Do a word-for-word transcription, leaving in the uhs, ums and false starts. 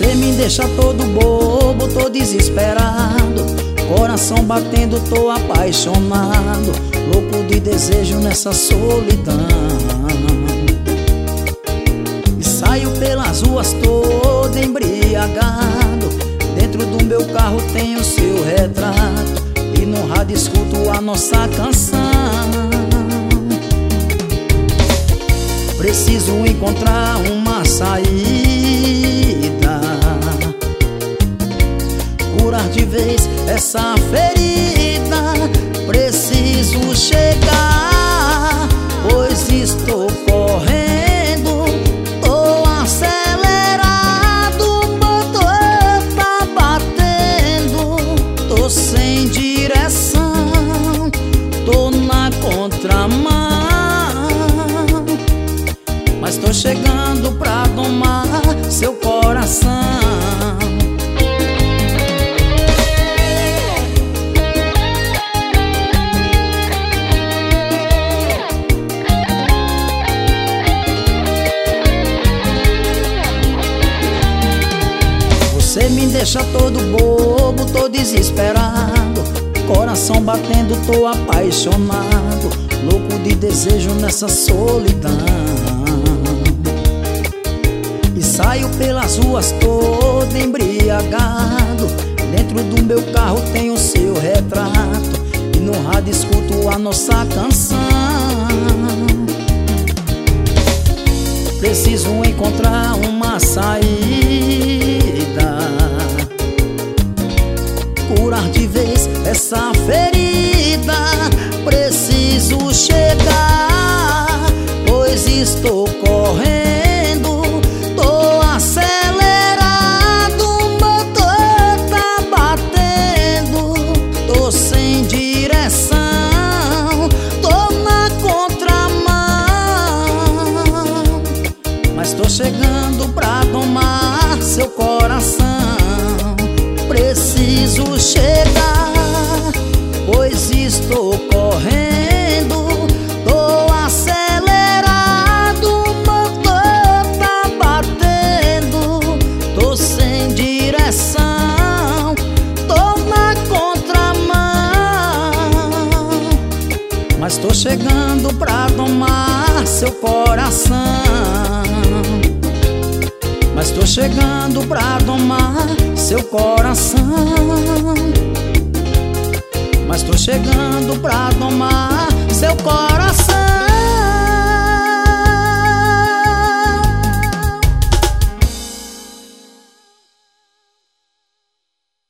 Você me deixa todo bobo, tô desesperado, coração batendo, tô apaixonado, louco de desejo nessa solidão. E saio pelas ruas todo embriagado, dentro do meu carro tem o seu retrato, e no rádio escuto a nossa canção. Preciso encontrar uma saída, curar de vez essa ferida. Preciso chegar, pois estou correndo, tô acelerado, o motor tá batendo, tô sem direção, tô na contramão, mas tô chegando pra domar seu coração. Você me deixa todo bobo, tô desesperado, coração batendo, tô apaixonado, louco de desejo nessa solidão. E saio pelas ruas todo embriagado, dentro do meu carro tem o seu retrato, e no rádio escuto a nossa canção. Preciso encontrar uma saída, curar de vez essa ferida. Preciso chegar, pois estou correndo, tô acelerado, o motor tá batendo, tô sem direção, tô na contramão, mas tô chegando pra domar seu coração. Preciso chegar, pois estou correndo, tô acelerado, o motor tá batendo, tô sem direção, tô na contramão, mas tô chegando pra domar seu coração. Mas tô chegando pra domar seu coração. Mas tô chegando pra domar seu coração.